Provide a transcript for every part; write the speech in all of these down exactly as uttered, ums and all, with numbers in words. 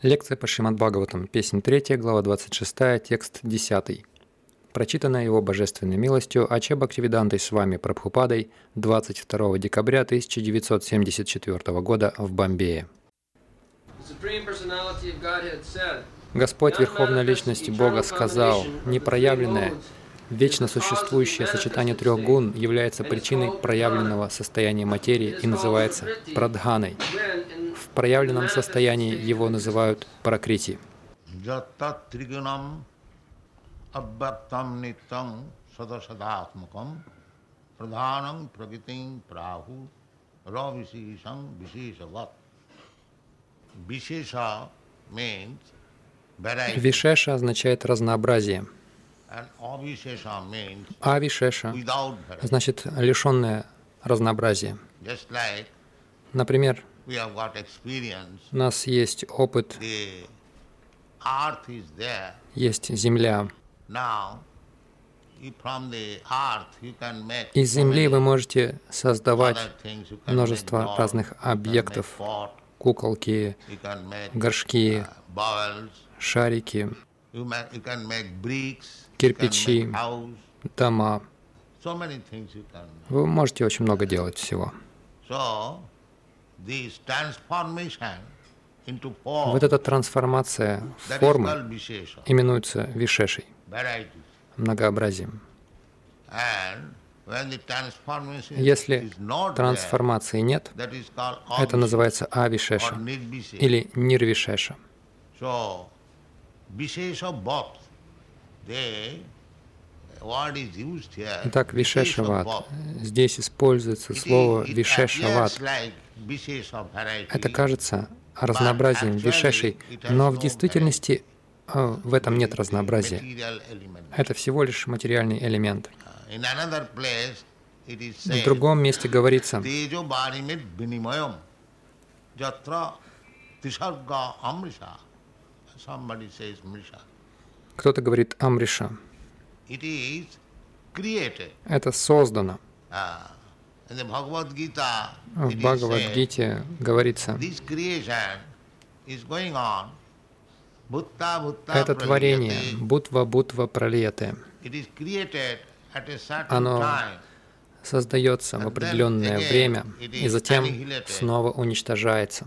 Лекция по Шримад Бхагаватам, песнь третья, глава двадцать шестая, текст десятый. Прочитанная его божественной милостью Аче Бхактивидантой с вами Прабхупадой двадцать второго декабря тысяча девятьсот семьдесят четвёртого года в Бомбее. Господь, Верховная Личность Бога, сказал: непроявленное, вечно существующее сочетание трех гун является причиной проявленного состояния материи и называется прадханой. В проявленном состоянии его называют пракрити. Вишеша означает разнообразие. А вишеша значит лишенное разнообразия. Например, у нас есть опыт, есть земля. Из земли вы можете создавать множество разных объектов, куколки, горшки, шарики, кирпичи, дома. Вы можете очень много делать всего. Вот эта трансформация формы именуется вишешей, многообразием. Если трансформации нет, это называется авишеша или нирвишеша. Итак, вишешават. Здесь используется слово вишешават. Это кажется разнообразием вишешей, но в действительности в этом нет разнообразия. Это всего лишь материальный элемент. В другом месте говорится: кто-то говорит амриша. Это создано. В Бхагавад-гите говорится: это творение, бутва-бутва пралияте, оно создается в определенное время и затем снова уничтожается.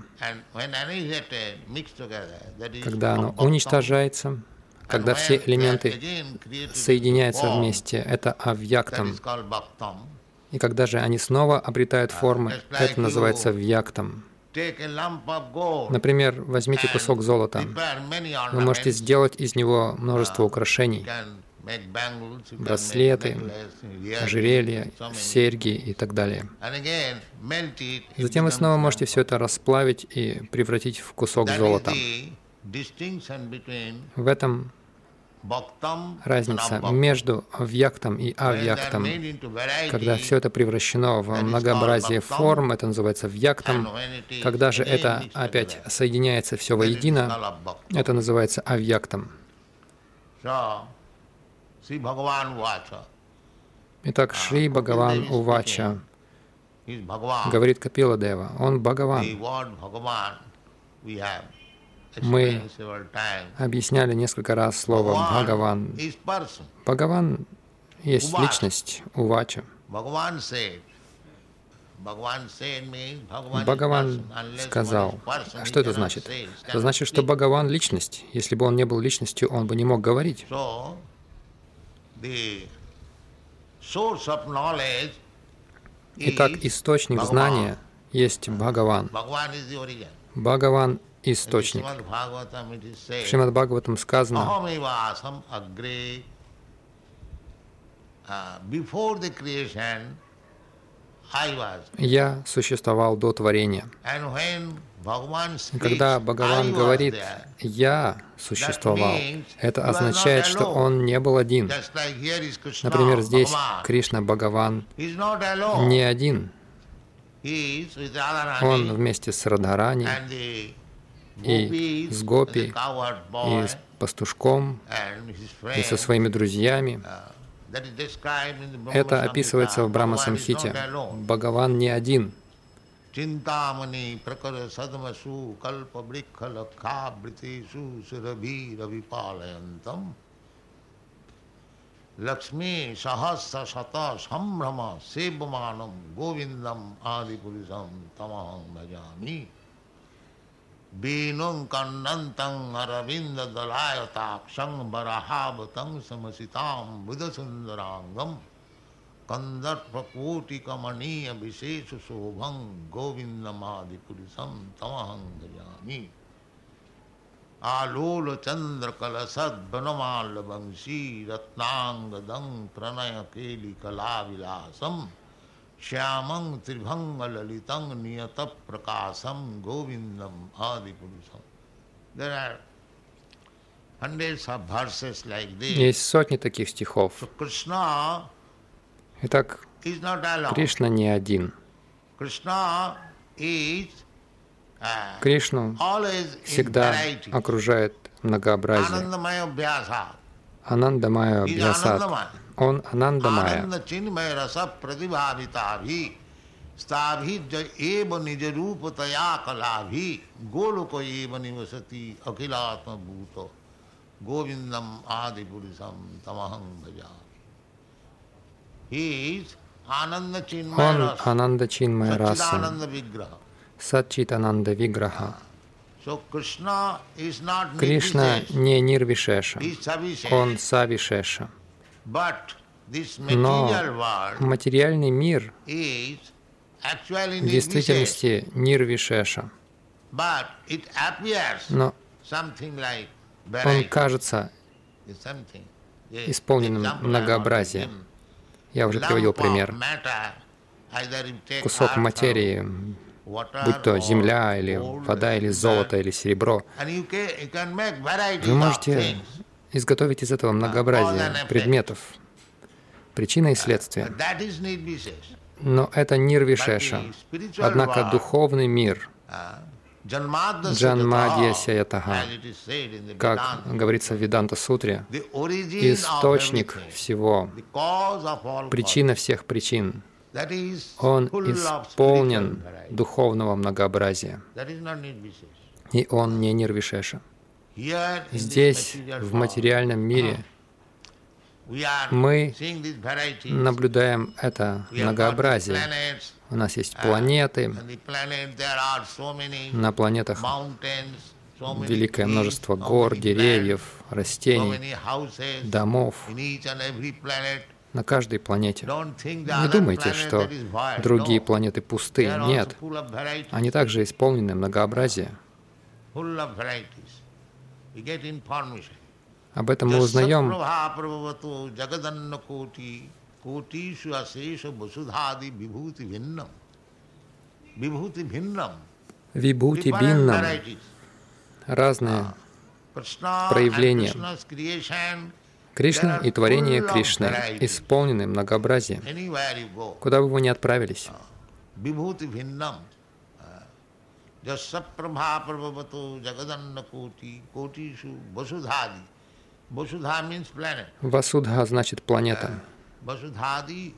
Когда оно уничтожается, когда все элементы соединяются вместе, это авьяктам. И когда же они снова обретают формы, это называется вьяктам. Например, возьмите кусок золота. Вы можете сделать из него множество украшений. Браслеты, ожерелья, серьги и так далее. Затем вы снова можете все это расплавить и превратить в кусок золота. В этом разница между вьяктом и авьяктом. Когда все это превращено в многообразие форм, это называется вьяктом. Когда же это опять соединяется все воедино, это называется авьяктом. Итак, Шри Бхагаван Увача, говорит Капиладева, он Бхагаван. Мы объясняли несколько раз слово «Бхагаван». Бхагаван есть личность, Увача. Бхагаван сказал. А что это значит? Это значит, что Бхагаван — личность. Если бы он не был личностью, он бы не мог говорить. Итак, источник знания есть Бхагаван. Бхагаван — источник. В Шримад Бхагаватам сказано: «Я существовал до творения». И когда Бхагаван говорит «Я существовал», это означает, что Он не был один. Например, здесь Кришна Бхагаван не один. Он вместе с Радхарани и с Гопи, и с пастушком, и со своими друзьями. Это описывается в Брахма-самхите. Бхагаван не один. Chintamani prakara sadmasu kalpa brikha lakha britesu surabhi ravipalayantam Lakshmi sahasra sata sambrama sevamanam govindam adipurisam tamaham bhajami Venum kannantang aravinda dalayatakshang barahavatang samasitam buddhasundarangam Kandarpa koti kamaniya visesha sobhang govindam adipurisam tamaham bhajami Alola chandra kalasad banamala bangsi ratnangadang pranaya keli kalavilasam Shyamang tribhanga lalitang niyata prakasam govindam adipurusam. There are hundreds of verses like this. Есть сотни таких стихов. So Krishna Итак, is not alone. Кришна не один. Krishna is uh, Кришну always in всегда variety. окружает многообразие. Anandamaya Vyasa. Анандамая Is Бьясат. Anandamaya. Он Анандамая. Ananda chinmaya rasa pratibhavitavhi stabhi eva nija rupataya kalabhi goloko eva nivasati akhilatma bhuto govindam adipurisam tamaham bhajami. He is Ananda chinmaya Он rasa Ананда Чинмая Раса, Satchidananda vigraha. Сатчитананда Виграха. So Krishna is not Кришна Nirvishesh, не Нирвишеша, he is Savishesh. он Савишеша. But this Но material world материальный мир is actually в Nirvishesh. действительности Нирвишеша. But it appears Но something like он variety, кажется something. Yes, исполненным example I want to многообразия. give. Я уже приводил Lump of пример. matter, either you take Кусок earth материи, or water будь то or земля, или gold, вода, или золото, или серебро, and you can, you can make varieties вы of можете things. изготовить из этого многообразие предметов, причина и следствие. But that is Nirvishesh. Но это Нирвишеша. Однако духовный мир, Uh, Janmadhyasya Джанмадья Jataha, Саятаха, as it is said in the как Vedanta, говорится в Веданта-сутре, the origin of источник everything, всего, the cause of all причина всех причин, causes, that is он full of исполнен spiritual variety. духовного многообразия, That is not Nirvishesh. и он не Нирвишеша. Here in this Здесь, material в form, материальном мире, we are мы seeing these varieties. наблюдаем это We have got многообразие. planets, У нас есть планеты, and the planet there are so many на планетах mountains, so many великое trees, множество so гор, many деревьев, plants, so растений, many houses домов in each and every planet. на каждой планете. Don't think the Не other думайте, planet что that is void. другие No. планеты пусты. They are also Нет, full of varieties, они также исполнены многообразия. full of varieties. We get information. Об этом мы узнаем Jasya prabhavatu jagadanna koti kotishu asesha vasudhadi vibhuti bhinnam. Vibhuti bhinnam. вибхути Different биннам, varieties. разные Krishna and проявления. Krishna's creation, Кришна и творение full of Кришны varieties. исполнены многообразием. anywhere you go. Куда бы вы ни отправились, Vibhuti bhinnam. Jasya prabha prabhavatu jagadanna koti kotishu vasudhadi. Vasudha means planet. Васудха значит планета. Vasudhadi,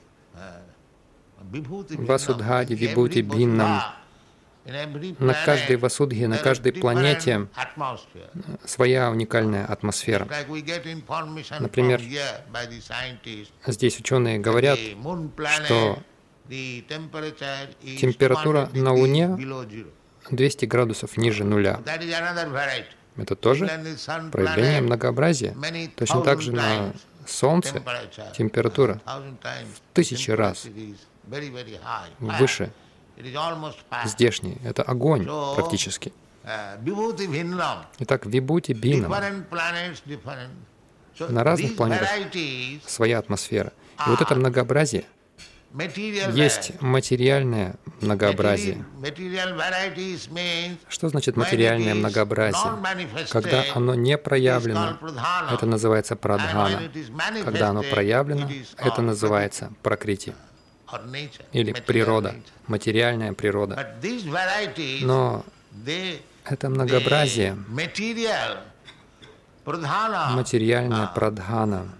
vibhuti Васудхади, bhinnam. вибхути Every биннам. vasudha, in every На planet, каждой Васудхе, на there is каждой different планете atmosphere. своя уникальная атмосфера. Like we get information Например, from here by the scientists, здесь ученые говорят, the moon planet, что the temperature is температура two hundred на degrees Луне below zero. двести градусов ниже нуля. That is another variety. Это тоже Even the sun проявление planet, многообразия. many Точно thousand так же на times Солнце temperature, температура thousand times тысячи раз temperature is very, very high. выше It is almost fire. здешней. Это огонь So, практически. uh, vibhuti bhinnam. Итак, вибхути бинам, Different planets, different. So на разных these планетах varieties своя атмосфера. И вот это многообразие, material есть variety. материальное многообразие. Material varieties means Что значит when it материальное is многообразие? non-manifested, Когда оно не it is проявлено, called pradhana. это называется And when прадхана. it is manifested, Когда оно проявлено, it is это called называется пракрити or nature, или material природа, nature. материальная природа. But these varieties, Но they, это многообразие, they material, pradhana, материальное прадхана.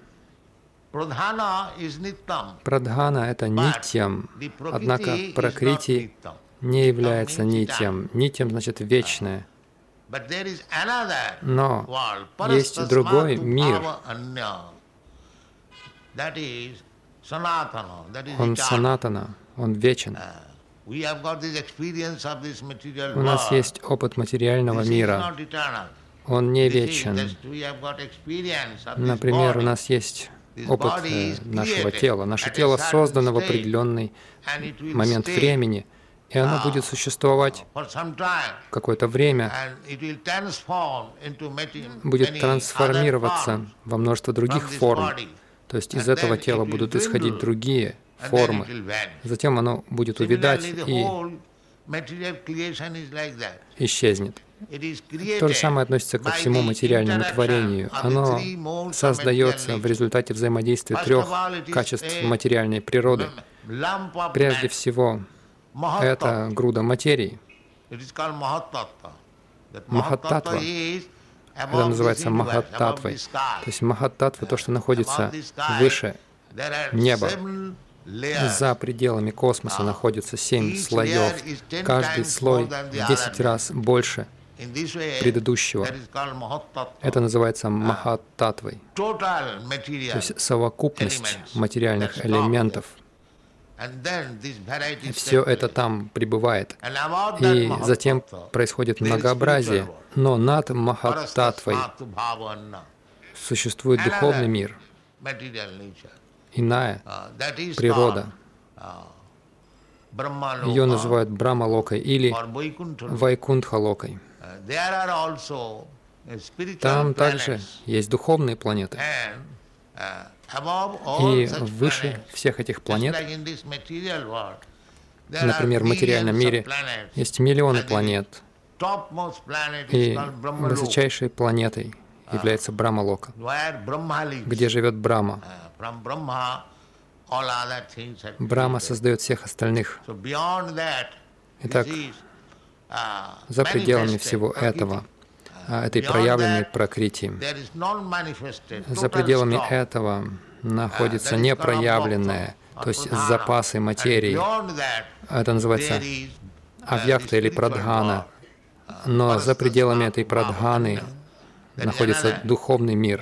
pradhana is nittam. Прадхана — это нитьям, The однако prakriti is not пракрити nittam. не является нитьем. Нитьем значит вечное. Но есть другой мир. Он санатана, он вечен. У нас есть опыт материального мира. Он не вечен. Например, у нас есть опыт нашего тела. Наше тело создано в определенный момент времени, и оно будет существовать какое-то время, будет трансформироваться во множество других форм. То есть из этого тела будут исходить другие формы. Затем оно будет увядать и исчезнет. То же самое относится ко всему материальному творению. Оно создается в результате взаимодействия трех качеств материальной природы. Прежде всего, это груда материи. Махаттатва. Это называется махаттатвой. То есть махаттатва — то, что находится выше неба. За пределами космоса находится семь слоев. Каждый слой в десять раз больше предыдущего. Это называется махаттатвой. То есть совокупность материальных элементов. Все это там пребывает. И затем происходит многообразие. Но над махаттатвой существует духовный мир, иная природа. Ее называют Брахма-локой или Вайкунтха-локой. Там также есть духовные планеты. И выше всех этих планет, например, в материальном мире есть миллионы планет, и высочайшей планетой является Брахма-лока, где живет Брахма. Брахма создает всех остальных. Итак, за пределами всего этого, этой проявленной пракрити, за пределами этого находится непроявленное, то есть запасы материи. Это называется авьякта или прадхана. Но за пределами этой прадханы находится духовный мир,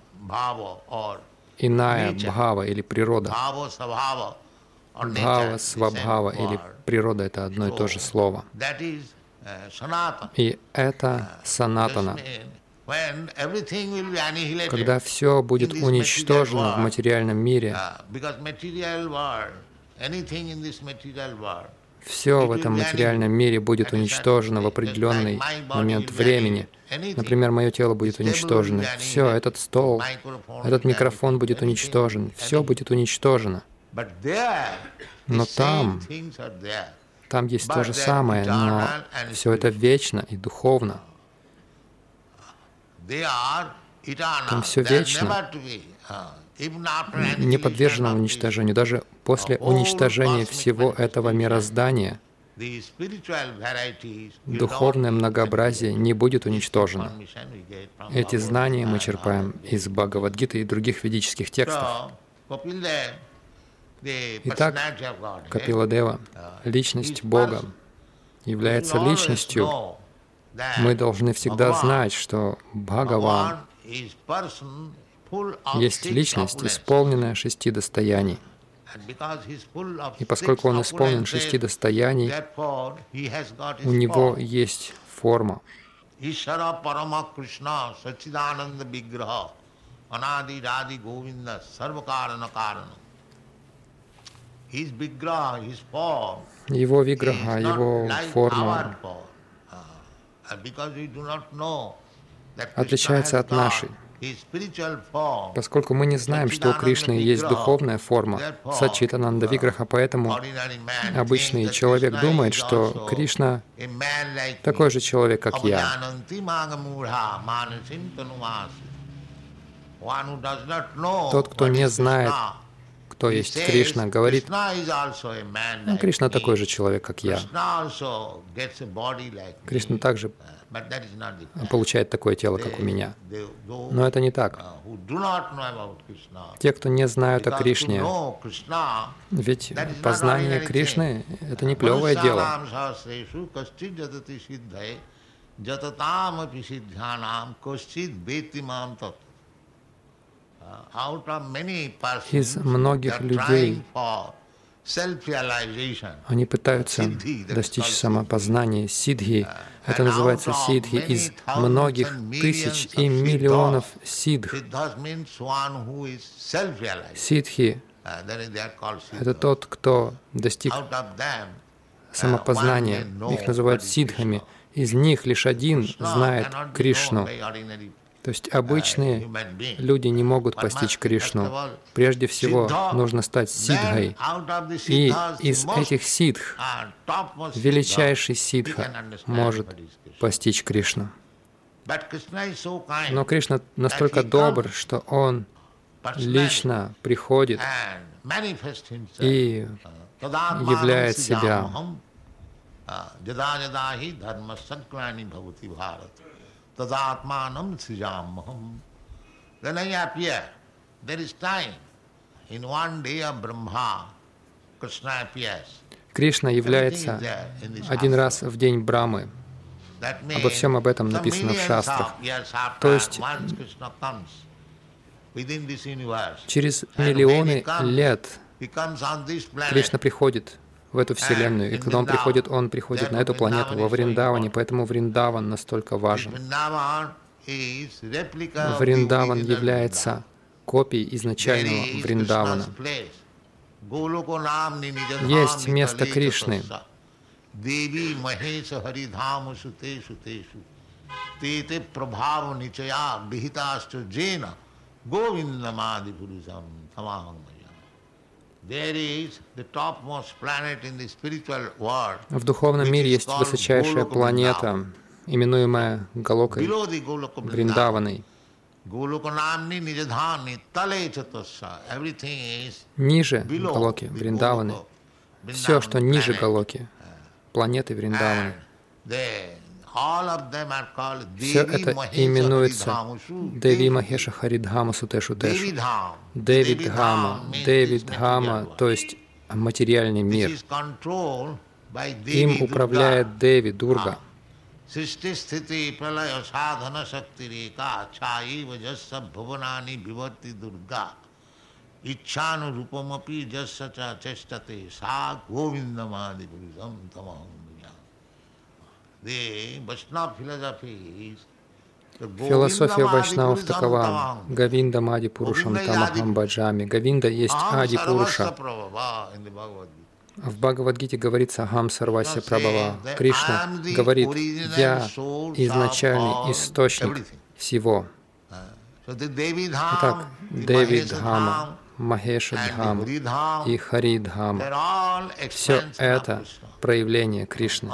иная бхава или природа. Бхава, свабхава или природа — это одно и то же слово. И это санатана. Когда все будет уничтожено в материальном мире, все в этом материальном мире будет уничтожено в определенный момент времени. Например, мое тело будет уничтожено. Все, этот стол, этот микрофон будет уничтожен. Все будет уничтожено. Но там, там есть то же самое, но все это вечно и духовно. Там все вечно, не подвержено уничтожению. Даже после уничтожения всего этого мироздания духовное многообразие не будет уничтожено. Эти знания мы черпаем из Бхагавад-гиты и других ведических текстов. Итак, Капиладева, личность Бога, является личностью. Мы должны всегда знать, что Бхагаван есть личность, исполненная шести достояний. И поскольку он исполнен шести достояний, у него есть форма. Его виграха, его форма отличается от нашей. Поскольку мы не знаем, что у Кришны есть духовная форма, Сачитананда Виграха, поэтому обычный человек думает, что Кришна такой же человек, как я. Тот, кто не знает, кто есть Кришна, говорит: «Ну, Кришна такой же человек, как я». Кришна также получает такое тело, как у меня. Но это не так. Те, кто не знают о Кришне, ведь познание Кришны — это не плевое дело. Из многих людей они пытаются достичь самопознания, сиддхи. Это называется сиддхи. Из многих тысяч и миллионов сиддх. Сиддхи — это тот, кто достиг самопознания. Их называют сиддхами. Из них лишь один знает Кришну. То есть обычные люди не могут постичь Кришну. Прежде всего нужно стать сиддхой. И из этих сиддх величайший сиддха может постичь Кришну. Но Кришна настолько добр, что Он лично приходит и являет себя. Тадатманам сиджаммахам. Then I appear. There is time. In one day of Brahma, Krishna appears. Кришна является один раз в день Брамы. Обо всем об этом написано в шастрах. То есть через миллионы лет Кришна приходит в эту Вселенную. И когда Он приходит, Он приходит на эту планету, во Вриндаване, поэтому Вриндаван настолько важен. Вриндаван является копией изначального Вриндавана. Есть место Кришны. В духовном мире есть высочайшая планета, именуемая Галокой, Вриндаваной. Ниже Галоки, Вриндаваны, все, что ниже Галоки, планеты Вриндаваны, все это именуется Деви Махеша Харидхама Сутешу Тешу. Деви Дхама, Деви Дхама, то есть материальный мир. Им управляет Деви, Дурга. Философия вайшнавов такова: Гавинда Мади Пурушам Тамахам Баджами. Гавинда есть Ади Пуруша. В Бхагавад-гите говорится Ахам Сарвася Прабхава. Кришна говорит: «Я изначальный источник всего». Итак, Деви Дхама, Махеша Дхама и Хари Дхама — все это проявление Кришны.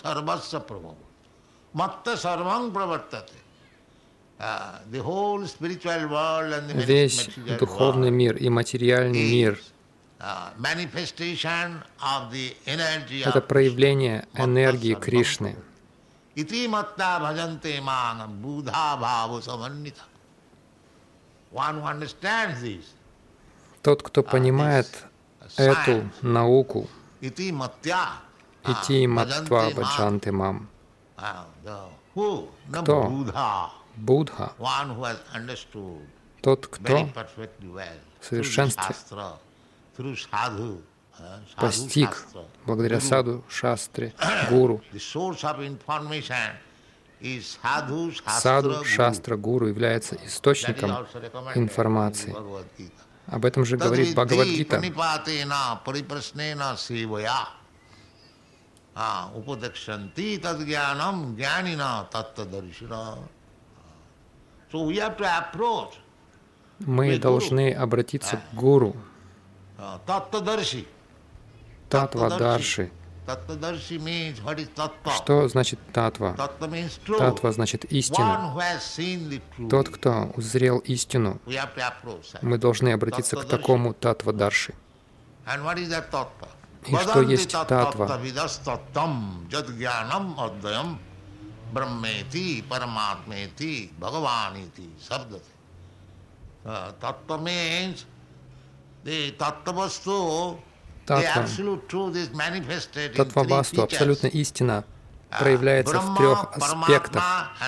Весь духовный мир и материальный мир — это проявление энергии Кришны. Тот, кто понимает эту науку, ити маттва баджанте мам. Кто? Будха. Тот, кто в совершенстве постиг благодаря саду, шастре, гуру. Саду, шастра, гуру является источником информации. Об этом же говорит Бхагавад-гита. Мы должны обратиться к гуру, Татвадарши, Tattvadarshi means what is tattva? Что значит татва? Tattva means true. Татва значит истина. One who has seen the truth. Тот, кто узрел истину, We have to approach that. мы должны обратиться к такому татва-дарши. And what is that tattva? И что есть татва? Vidastattam jadgyanam advayam brahmeti paramatmeti bhagavaniti sabdate. Tattva means the tattva-vastu, the absolute truth is manifested in three Татва-васту, features. абсолютно истина, проявляется в трех аспектах.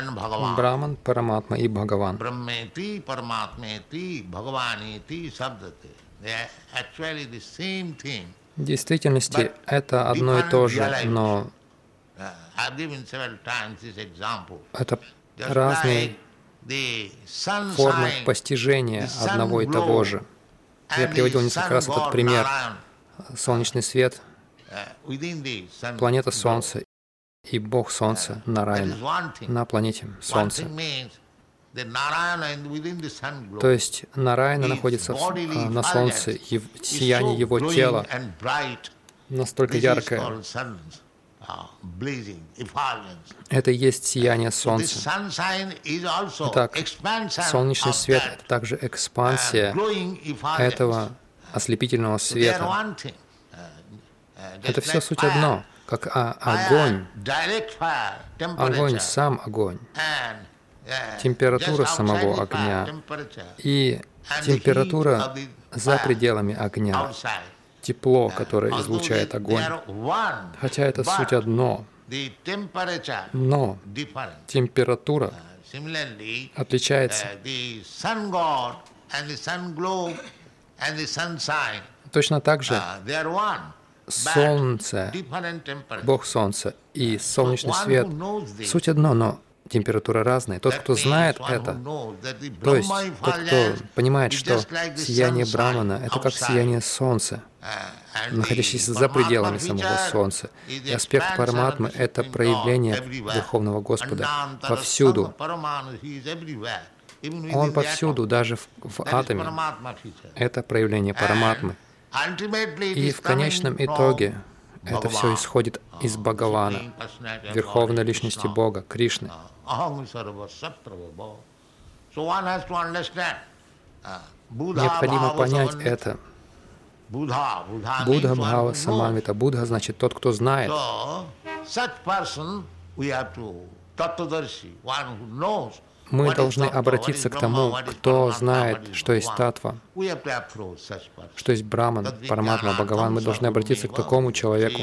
Браман, Параматма и Бхагаван. Brahmeti paramatmeti bhagavaniti sabdate. They are actually the same thing. В действительности это одно и то же, но Uh, I've given several times this example. это Just разные like the sun формы sign, постижения the sun одного и того glow, же. Я and приводил the несколько sun раз этот god пример. Narayan, Солнечный свет, uh, within the sun планета glow. Солнца и Бог Солнца That Нараяна is one thing. на планете One Солнца. thing means that Narayana and within the sun glow То есть Нараяна is находится в- bodily а, на Солнце, effulgence, и в is сияние so его glowing тела and bright. настолько This is яркое. called sun's, uh, blazing effulgence. Это и есть сияние So this Солнца. sunshine is also Итак, expansion солнечный of свет — that, это также uh, экспансия glowing effulgence. этого ослепительного So they are света. one thing. Uh, uh, just Это все like суть fire. одно, как а- Fire, огонь. direct fire, Огонь, temperature, сам огонь, and, uh, температура just outside самого the fire, огня temperature, и and the heat температура of the за fire пределами огня, outside. тепло, которое Although излучает they- огонь. they are one, Хотя это but суть одно, the temperature но different. температура Similarly, отличается. uh, the sun god and the sun glow and the sun sign, Точно так же uh, they are one. but Солнце, different temperature. Бог Солнца и солнечный One свет who knows this, суть одно, но температура разная. Тот, that кто means знает one who это, knows that the то есть Brahma тот, кто effulgence понимает, is что just like the сияние sun Брамана — sign это как outside. сияние Солнца, Uh, and the находящийся за Paramatma пределами самого feature Солнца. is the И аспект expansion Параматмы of — the это Supreme God проявление everywhere. Верховного Господа Anantara повсюду. Sama Paramanu, he is everywhere, even within Он the повсюду, atom. даже в, в That is атоме. Paramatma feature. Это проявление Параматмы. And ultimately it И is в конечном coming from итоге это все Bhagavan, исходит из uh, Бхагавана, Supreme Personality of Верховной God, Личности Krishna. Бога, Кришны. Uh, Aham sarva satrava bhava. So one has to understand. uh, Buddha Необходимо bhava понять samannita. это. Buddha, Buddha Будда means one Бхава who knows. Саманвита. Будда значит тот, кто знает. So, such person we have to, tattvadarshi, one who knows. Мы what is должны tattva, what обратиться is к Brahma, тому, what is кто Paramatma, знает, what is что есть Bhagavan. татва, We have to approach such person. что есть Браман, Параматма, Бхагаван. Мы должны обратиться к такому человеку.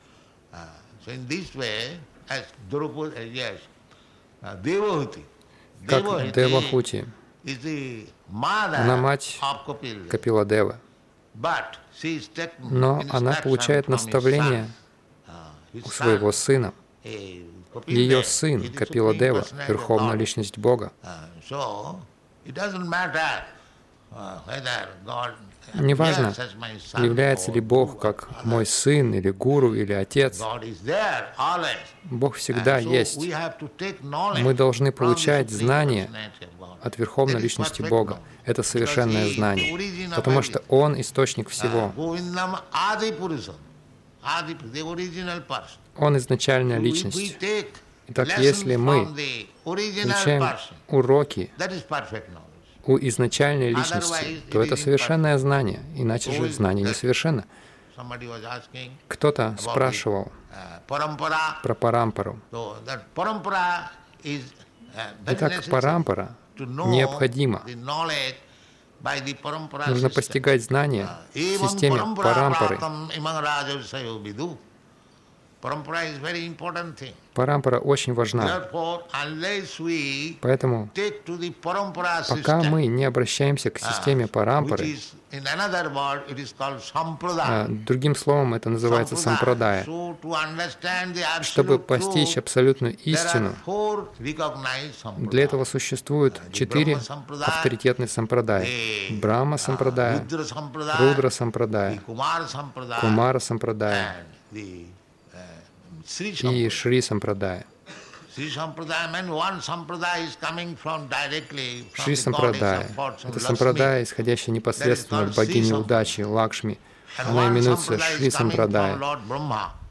So in this way, as Draupadi, uh, yes, uh, Devahuti. Как Devahuti Девахути, is the mother она мать of Kapila. Капиладевы. But she is taking Но она instruction получает from his наставление son. Uh, his у своего son, сына. eh, Kapila, Ее сын, is the Капиладева, supreme personality of Верховная God. Личность Бога. Uh, so, it doesn't matter uh, whether God Неважно, appears as my son является or ли Бог who как or мой other. сын, или гуру, или отец. God is there always. Бог всегда And so есть. we have to take knowledge Мы должны from the получать supreme знания personality of God. от Верховной That is Личности perfect Бога. knowledge. Это совершенное Because he is the знание, origin of потому что everything. Он источник Uh, всего. Govindam Adi Purusam. Adi, the original person. Он изначальная So if we личность. take Итак, lessons если мы from the original Получаем person, уроки that is perfect knowledge. у изначальной личности, то это совершенное знание, иначе же знание несовершенно. Somebody was asking Кто-то about спрашивал the, uh, parampara. про парампару. So that parampara is uh, very Итак, necessary парампара to know необходимо. the knowledge by the parampara Нужно system. постигать знания в Evam системе parampara парампары. pratam imam rajavsayo vidu. Parampara is very important thing. Парампара очень важна. Therefore, unless we Поэтому, take to the parampara пока system, мы не обращаемся к системе which парампары, is in another word it is called а, sampradaya. другим словом это называется сампрадая, So to understand the чтобы absolute постичь truth, абсолютную there истину, are four recognized sampradaya. для этого существует четыре авторитетные сампрадаи. Брахма сампрадая, Rudra sampradaya, Рудра the сампрадая, Kumara sampradaya, Кумара сампрадая and the uh, Sri и sampradaya. Шри сампрадая. Sri sampradaya means one sampradaya is coming from directly from Шри the goddess сампрадая of fortune, — это Lakshmi. сампрадая, исходящая непосредственно от богини удачи Лакшми. And Она one именуется sampradaya Шри is coming from сампрадая. Lord Brahma.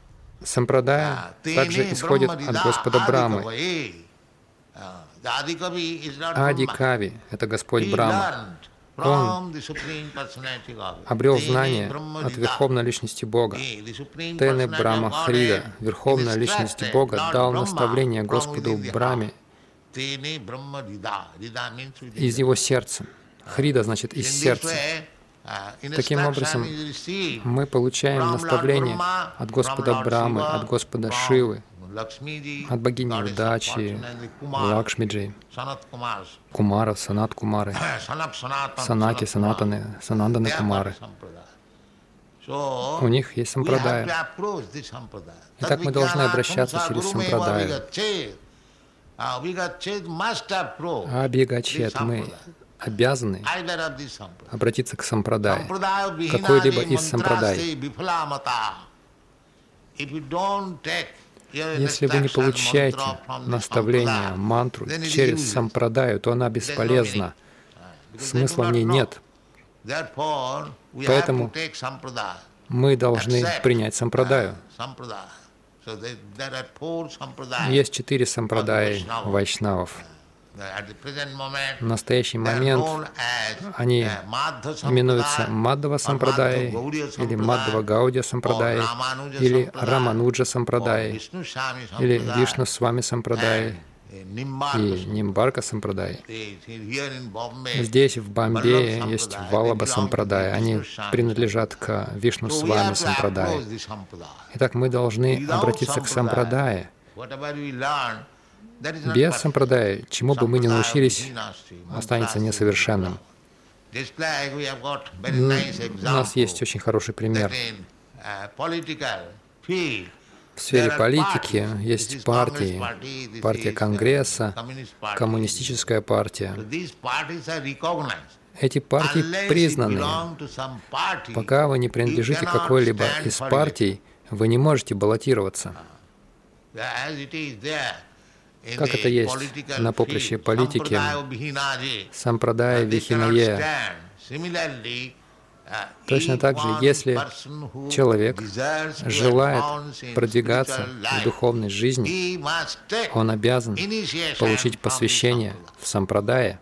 Сампрадая также исходит от Господа Брамы. Ади Кави — это Господь Брахма. Он обрел знание от Верховной Личности Бога. Тене Брахма Хрида, Верховная Личность Бога, дал наставление Господу Брахме из его сердца. Хрида значит «из сердца». Таким образом, мы получаем наставление от Господа Брамы, от Господа Шивы, от богини Удачи, Лакшмиджи, Кумара, Санат Кумары, Санати, Санатаны, Сананданы Кумары. У них есть сампрадая. Итак, мы должны обращаться через сампрадаю. Абхигачет, мы обязаны обратиться к сампрадае, какой-либо из сампрадай. Если вы не получаете наставление, мантру через сампрадаю, то она бесполезна. Смысла в ней нет. Поэтому мы должны принять сампрадаю. Есть четыре сампрадаи вайшнавов. В настоящий момент они именуются Мадхава Сампрадай, или Мадхава Гаудия Сампрадай, или Рамануджа Сампрадай, или Вишну Свами Сампрадай и Нимбарка Сампрадай. Здесь, в Бомбее, есть Валаба Сампрадай. Они принадлежат к Вишну Свами Сампрадай. Итак, мы должны обратиться к сампрадае. Без сампрадая, чему бы мы ни научились, останется несовершенным. У нас есть очень хороший пример. В сфере политики есть партии, партия Конгресса, коммунистическая партия. Эти партии признаны. Пока вы не принадлежите какой-либо из партий, вы не можете баллотироваться. Как это есть на поприще политики, сампрадая вихинае. Точно так же, если человек желает продвигаться в духовной жизни, он обязан получить посвящение в сампрадае.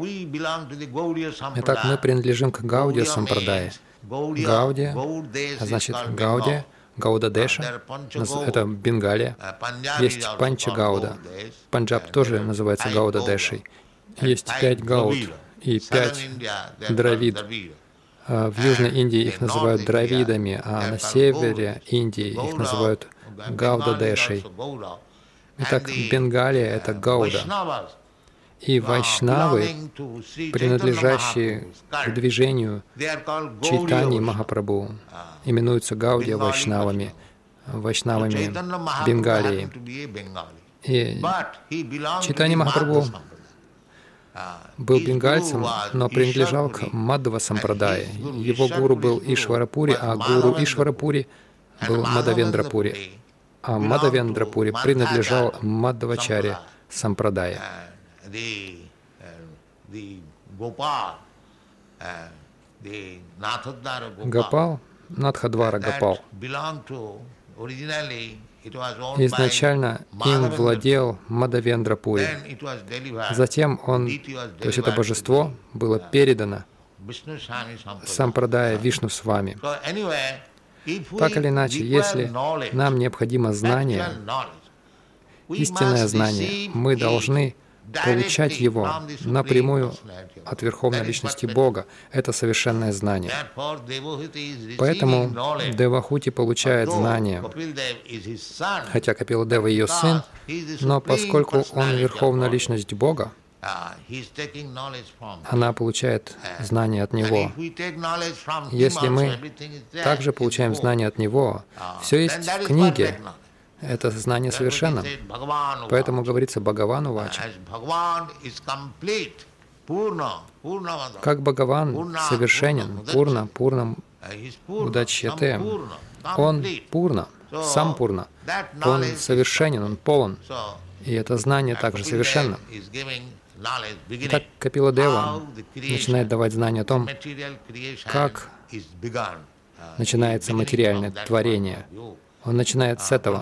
Итак, мы принадлежим к Гаудия Сампрадае. Гаудия, а значит Гаудия, Гауда-деша, это Бенгалия. Есть Панча Гауда. Панджаб тоже называется Гауда-дешей. Есть пять Гауд и пять Дравид. В Южной Индии их называют дравидами, а на севере Индии их называют Гауда-дешей. Итак, Бенгалия — это Гауда. И вайшнавы, принадлежащие к движению Чайтаньи Махапрабху, именуются Гаудия вайшнавами, вайшнавами Бенгалии. И Чайтанья Махапрабху был бенгальцем, но принадлежал к Мадхава Сампрадае. Его гуру был Ишварапури, а гуру Ишварапури был Мадхавендрапури. А Мадхавендрапури принадлежал Мадхавачарья Сампрадае. Гопал, Надхадвара Гопал. Изначально им владел Мадхавендрапури. Затем он, то есть это божество, было передано сампрадая Вишну Свами. Так или иначе, если нам необходимо знание, истинное знание, мы должны получать его напрямую от Верховной Личности Бога. Это совершенное знание. Поэтому Девахути получает знание, хотя Капиладева ее сын, но поскольку он Верховная Личность Бога, она получает знание от него. Если мы также получаем знание от него, все есть в книге, это знание совершенно. Поэтому говорится Бхагавану Вача. Как Бхагаван совершенен, Пурна, Пурнам Удачьяте, он Пурна, сам Пурна, он совершенен, он полон. И это знание также совершенно. Итак, Капиладева начинает давать знание о том, как начинается материальное творение. Он начинает с этого.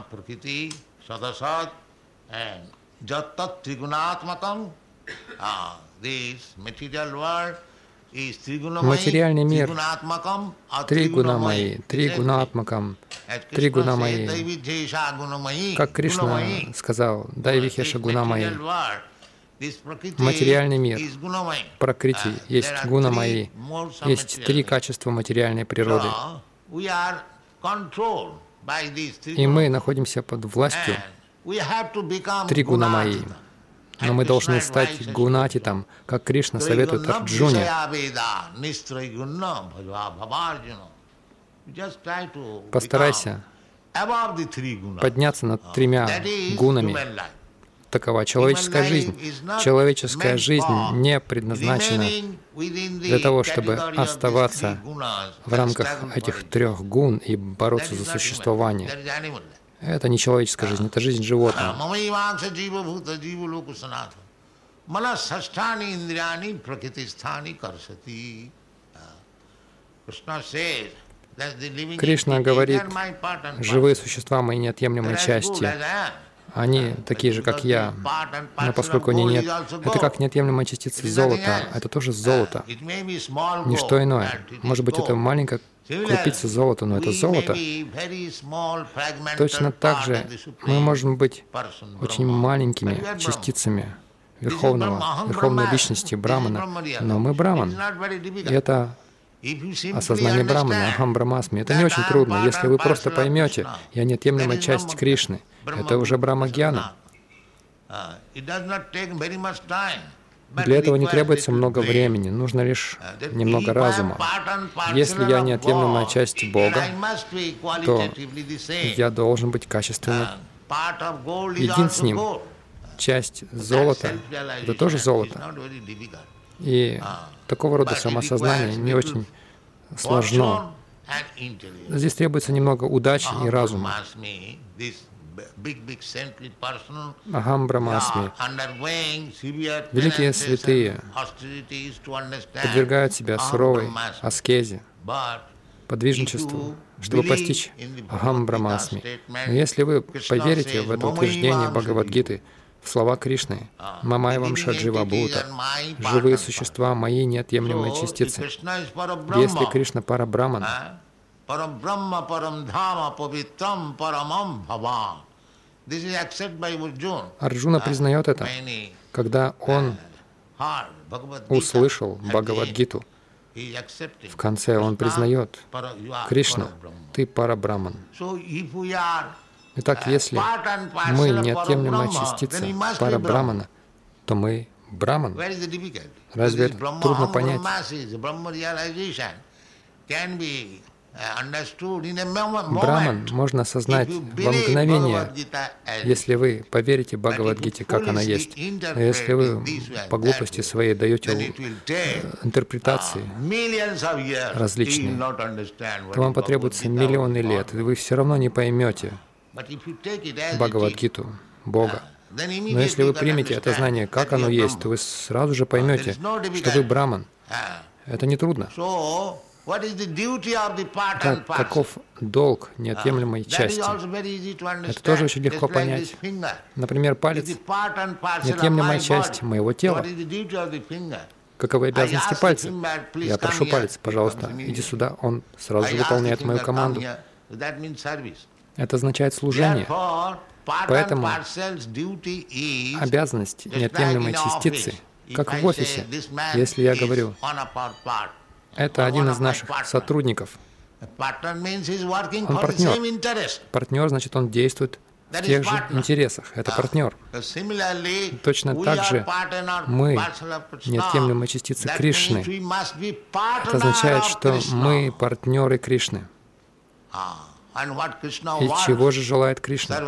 Материальный мир, три гуна мои, три гунатмакам, три гуна мои. Как Кришна сказал, дай вихеша гуна мои. Материальный мир, пракрити, есть гуна мои, есть три качества материальной природы. И мы находимся под властью три гуна мои. Но мы должны стать гунатитом, как Кришна советует Арджуне. Постарайся подняться над тремя гунами. Такова человеческая жизнь. Человеческая жизнь не предназначена для того, чтобы оставаться в рамках этих трех гун и бороться за существование. Это не человеческая жизнь, это жизнь животного. Кришна говорит, живые существа мои неотъемлемой части. Они такие же, как я, но поскольку они нет, это как неотъемлемая частица золота, это тоже золото, не что иное. Может быть, это маленькая крупица золота, но это золото. Точно так же мы можем быть очень маленькими частицами Верховного, Верховной Личности Брамана, но мы Браман. И это осознание Брамана, Ахам Брамасми. Это не очень трудно, если вы просто поймете, я неотъемлемая часть Кришны. Это уже Брахма-гьяна. Для этого не требуется много времени, нужно лишь немного разума. Если я неотъемлемая часть Бога, то я должен быть качественным. Един с Ним. Часть золота — это тоже золото. И такого рода самосознание не очень сложно. Здесь требуется немного удачи и разума. Ахам Брамасми. Великие святые подвергают себя суровой аскезе, подвижничеству, чтобы постичь Ахам Брамасми. Но если вы поверите в это утверждение Бхагавад-гиты, в слова Кришны, «Мамайвам Шаджива Бхута», живые существа мои неотъемлемые частицы. Если Кришна Парабраман, Арджуна признает это, когда он услышал Бхагавад-гиту. В конце он признает: Кришна, ты Парабраман. Итак, если мы неотъемлемая частица Парабрамана, то мы Браман. Разве это трудно понять? Браман можно осознать во мгновение, если вы поверите Бхагавад-гите, как она есть. Но если вы по глупости своей даете интерпретации различные, то вам потребуется миллионы лет, и вы все равно не поймете Бхагавад-гиту, Бога. Но если вы примете это знание, как оно есть, то вы сразу же поймете, что вы Браман. Это не трудно. Так, каков долг неотъемлемой части? Это тоже очень легко понять. Например, палец — неотъемлемая часть моего тела. Каковы обязанности пальца? Я прошу палец, пожалуйста, иди сюда. Он сразу же выполняет мою команду. Это означает служение. Поэтому обязанность неотъемлемой частицы, как в офисе, если я говорю, это один из наших сотрудников. Он партнер. Партнер, значит, он действует в тех же интересах. Это партнер. Точно так же мы неотъемлемая частица Кришны. Это означает, что мы партнеры Кришны. И чего же желает Кришна?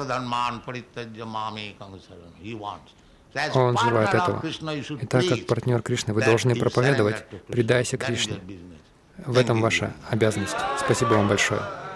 Он желает этого. И так как партнер Кришны, вы должны проповедовать: «Предайся Кришне». В этом ваша обязанность. Спасибо вам большое.